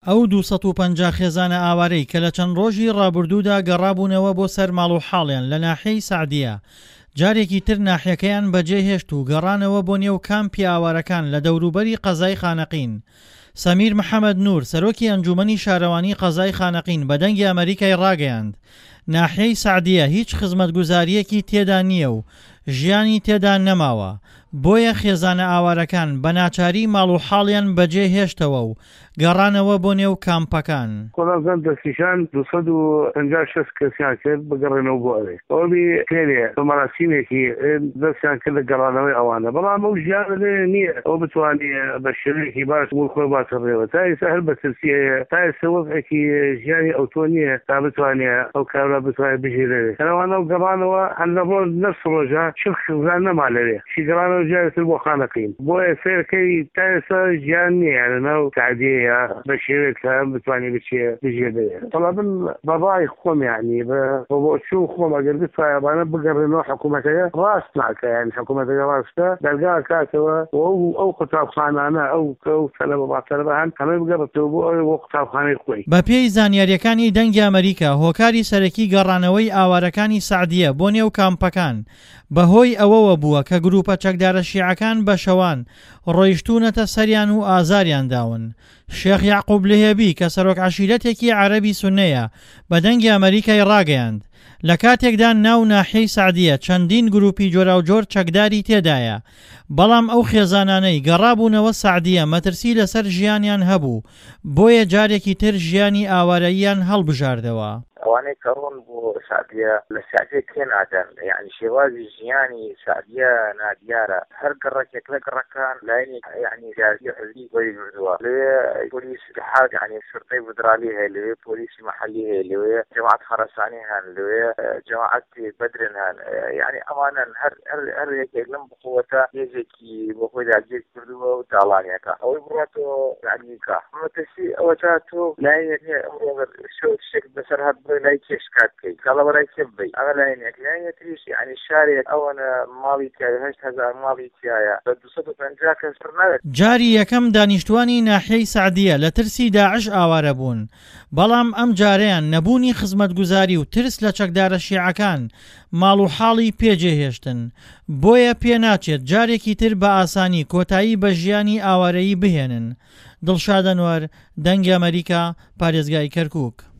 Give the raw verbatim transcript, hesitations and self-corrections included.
ئەو دووسەد و پەنجا خێزانە ئاوارەی کە لە چەند ڕۆژی ڕابردوودا گەڕابوونەوە بۆ سەر ماڵ و حاڵیان لە ناحیەی سەعدیە، جارێکی تر ناحیەکەیان بەجێهێشت و گەڕانەوە بۆ نێو کامپی ئاوارەکان لە دەوروبەری قەزای خانەقین. سەمیر محەممەد نور سەرۆکی ئەنجومەنی شارەوانی قەزای خانەقین بە دەنگی ئەمریکای ڕاگەیاند ناحیەی سەعدیە هیچ خزمەتگوزاریەکی تێدا نییە و ژیانی تێدا نەماوە، بۆیە خێزانە ئاوارەکان بە ناچاری ماڵ و حاڵیان بەجێ هێشتەوە و گەڕانەوە بۆ نێو کامپەکان. کۆڵازان دەستیشان دووسەد و پەنجا شەش کەسیان کرد بگەڕێنەوە بۆ ئەوێ ئەوبی پێنێ بەمەراسیمێکی دەستیان کرد لە گەڕانەوەی ئەوانە، بەڵام ئەو ژیانە لێ نییە ئەو بتوانێ بە شێوەیەکی باش بوو خۆی باتەڕێەوە تا ئێستا هەر بەترسی هەیە، تا ئێستا وەزعێکی ژیانی ئەوتۆ نییە تا بتوانێ ئەو کارە بتوانێت بژێرێت. ئەوانە و گەڕانەوە هەر لە ڕۆژ نەفس ڕۆژە چ خزان نەما لەوێ شی گەڕانەوە جارێتتر بۆ خانەقین، بۆیە فێرەکەی تا ئێستا ژیان نییە لەناو تعدیەیە بە شێوێک کە بتوانێت بچێ بژێرێت. بەڵام من بەڕای خۆم یعنی بۆ چوو خۆم ئەگەر بتوانێ بگەڕێنەوە حکوومەتەکە ڕاست ناکە، یعنی حکوومەتەکە ڕاستە دەرگا کاتەوە ئەو قوتابخانانە ئەو کەو تەلەبە باتەلەبە هەن هەمێ بگەڕێتەوە بۆ ئەوێ بۆ قوتابخانەی خۆی. بە پێی زانیاریەکانی دەنگی ئەمریکا هۆکاری سەرەکی گەڕانەوەی ئاوارەکانی سەعدیە بۆ نێو کامپەکان بەهۆی ئەوەوە بووە کە گروپە چەکدارە شیعەکان بە شەوان ڕۆیشتوونەتە سەریان و ئازاریان داون. شێخ یعقوب لێهێبی کە سەرۆک عەشیرەتێکی عەرەبی سوننەیە بە دەنگی ئەمریکای ڕاگەیاند لە کاتێکدا ناو ناحیەی سەعدیە چەندین گروپی جۆراوجۆر چەکداری تێدایە، بەڵام ئەو خێزانانەی گەڕابوونەوە سەعدیە مەترسی لەسەر ژیانیان هەبوو، بۆیە جارێکی تر ژیانی ئاوارەییان هەڵبژاردەوە. ئەوانەی کەڕۆن بۆ سەعدیە لە سەعدیە تێ نادەن، یعنی شێوازی ژیانی سەعدیە نادیارە، هەر گەڕەکێک لە گەڕەکان لایەنی یعنی جارتی حزبی وەری بردووە، لەوێ پۆلیس اتحاد یعنی شرطەی فدرالی هەیە، لەوێ پۆلیسی محەلی هەیە، لەوێ جەماعەت خەرەسانی هەن، لەوێ جەماعەت بەدرن هەن، یعنی ئەمانن هەر هەر یەکێک لەم بقووەتە هێزێکی بۆ خۆی داگیر کردووە و داڵانیەکە ئەوەی بڕاتەوە ئەمریکا مەترسی ئەوە تا تۆ لایەنێک نییە ئەمڕۆ شتێک بەسەر هات لای کێش کات بکەیت کاڵە بەرای کێ ببەیت ئەمە لایەنێک لایەنێ تریش یعنی شارێک ئەوەنە ماڵی تایە هەشت هەزار ماڵی تایە بە دووسەد و پەنجا کەس پڕ ناوێت. جاری یەکەم دانیشتوانی ناحیەی سەعدیە لە ترسی داعش ئاوارە بوون، بەڵام ئەم جارەیان نەبوونی خزمەتگوزاری و ترس لە چەکدارە شیعەکان ماڵ و حاڵی پێجێهێشتن، بۆیە پێ ناچێت جارێکی تر بە ئاسانی کۆتایی بە ژیانی ئاوارەیی بهێنن. دڵشاد ئەنوەر، دەنگی ئەمریکا، پارێزگای کەرکووک.